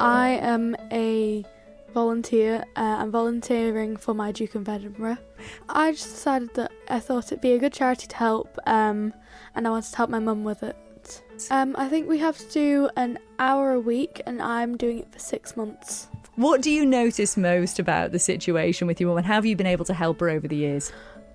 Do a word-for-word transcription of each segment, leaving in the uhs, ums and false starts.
I am a volunteer. Uh, I'm volunteering for my Duke of Edinburgh. I just decided that I thought it'd be a good charity to help, um, and I wanted to help my mum with it. Um, I think we have to do an hour a week, and I'm doing it for six months. What do you notice most about the situation with your mum, and how have you been able to help her over the years?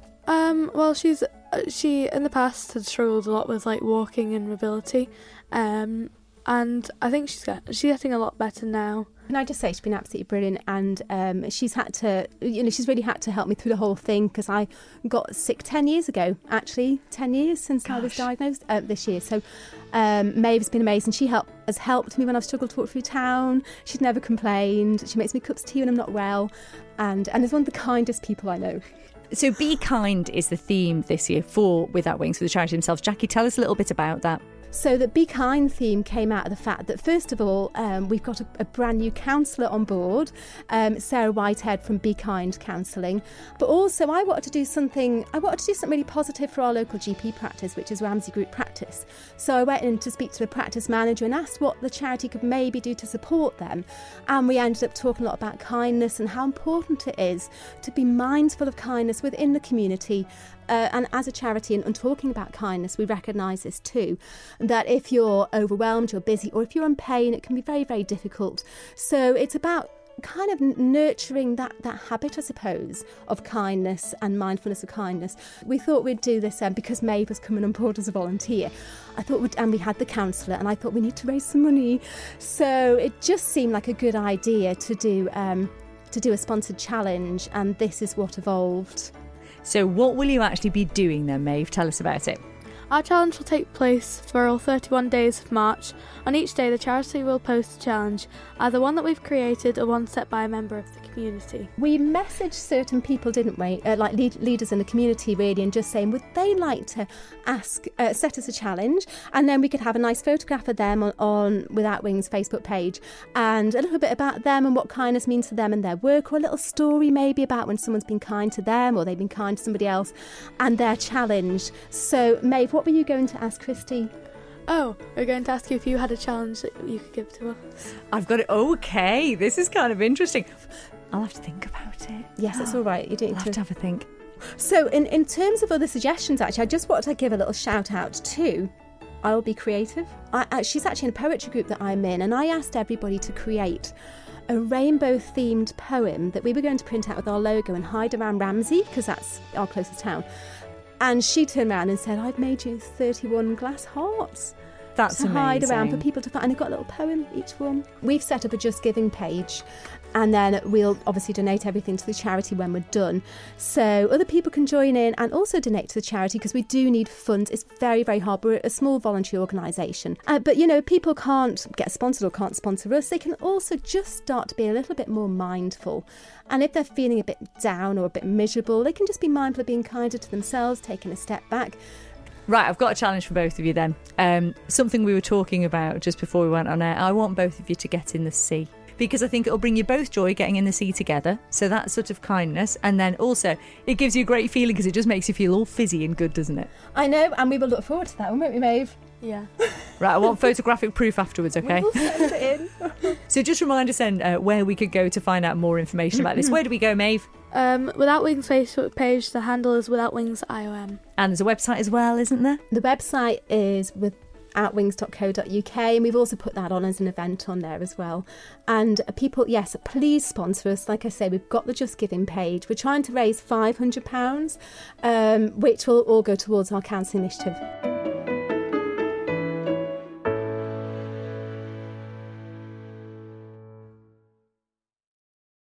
Um, well, she's she in the past had struggled a lot with like walking and mobility, um, and I think she's get, she's getting a lot better now. Can I just say she's been absolutely brilliant, and um, she's had to, you know, she's really had to help me through the whole thing, because I got sick ten years ago, actually, ten years since Gosh. I was diagnosed uh, this year. So um, Maeve's been amazing. She helped, has helped me when I've struggled to walk through town. She's never complained. She makes me cups of tea when I'm not well, and, and is one of the kindest people I know. So Be Kind is the theme this year for Without Wings, for the charity themselves. Jackie, tell us a little bit about that. So the Be Kind theme came out of the fact that, first of all, um, we've got a, a brand new counsellor on board, um, Sarah Whitehead from Be Kind Counselling. But also I wanted to do something, I wanted to do something really positive for our local G P practice, which is Ramsey Group Practice. So I went in to speak to the practice manager and asked what the charity could maybe do to support them. And we ended up talking a lot about kindness and how important it is to be mindful of kindness within the community. Uh, and as a charity, and, and talking about kindness, we recognise this too, that if you're overwhelmed, you're busy, or if you're in pain, it can be very, very difficult. So it's about kind of nurturing that, that habit, I suppose, of kindness and mindfulness of kindness. We thought we'd do this um, because Maeve was coming on board as a volunteer. I thought, we'd, and we had the counsellor, and I thought we need to raise some money. So it just seemed like a good idea to do um, to do a sponsored challenge, and this is what evolved. So what will you actually be doing then, Maeve? Tell us about it. Our challenge will take place for all thirty-one days of March. On each day, the charity will post a challenge, either one that we've created or one set by a member of the community. We messaged certain people, didn't we, uh, like lead- leaders in the community really, and just saying would they like to ask, uh, set us a challenge, and then we could have a nice photograph of them on, on Without Wings Facebook page, and a little bit about them and what kindness means to them and their work, or a little story maybe about when someone's been kind to them or they've been kind to somebody else and their challenge. So Maeve, what were you going to ask Christy? Oh, we're going to ask you if you had a challenge that you could give to us. I've got it. Okay, this is kind of interesting. I'll have to think about it. Yes, it's all right. You don't I'll have to have a think. So in, in terms of other suggestions, actually, I just wanted to give a little shout out to I'll Be Creative. I, I, she's actually in a poetry group that I'm in, and I asked everybody to create a rainbow-themed poem that we were going to print out with our logo and hide around Ramsey, because that's our closest town. And she turned around and said, I've made you thirty-one glass hearts. That's to amazing. hide around for people to find. And they've got a little poem, each one. We've set up a Just Giving page, and then we'll obviously donate everything to the charity when we're done. So other people can join in and also donate to the charity, because we do need funds. It's very, very hard. We're a small voluntary organisation. Uh, but, you know, people can't get sponsored or can't sponsor us. They can also just start to be a little bit more mindful. And if they're feeling a bit down or a bit miserable, they can just be mindful of being kinder to themselves, taking a step back. Right, I've got a challenge for both of you then. Um, something we were talking about just before we went on air. I want both of you to get in the sea, because I think it'll bring you both joy getting in the sea together. So that's sort of kindness. And then also it gives you a great feeling, because it just makes you feel all fizzy and good, doesn't it? I know, and we will look forward to that one, won't we, Maeve? Yeah. Right, I want photographic proof afterwards, okay? We'll send it in. So just remind us then uh, where we could go to find out more information about this. Where do we go, Maeve? Um, Without Wings Facebook page, the handle is Without Wings I O M. And there's a website as well, isn't there? The website is without wings dot co dot uk, and we've also put that on as an event on there as well. And people, yes, please sponsor us. Like I say, we've got the Just Giving page. We're trying to raise five hundred pounds, um, which will all go towards our cancer initiative.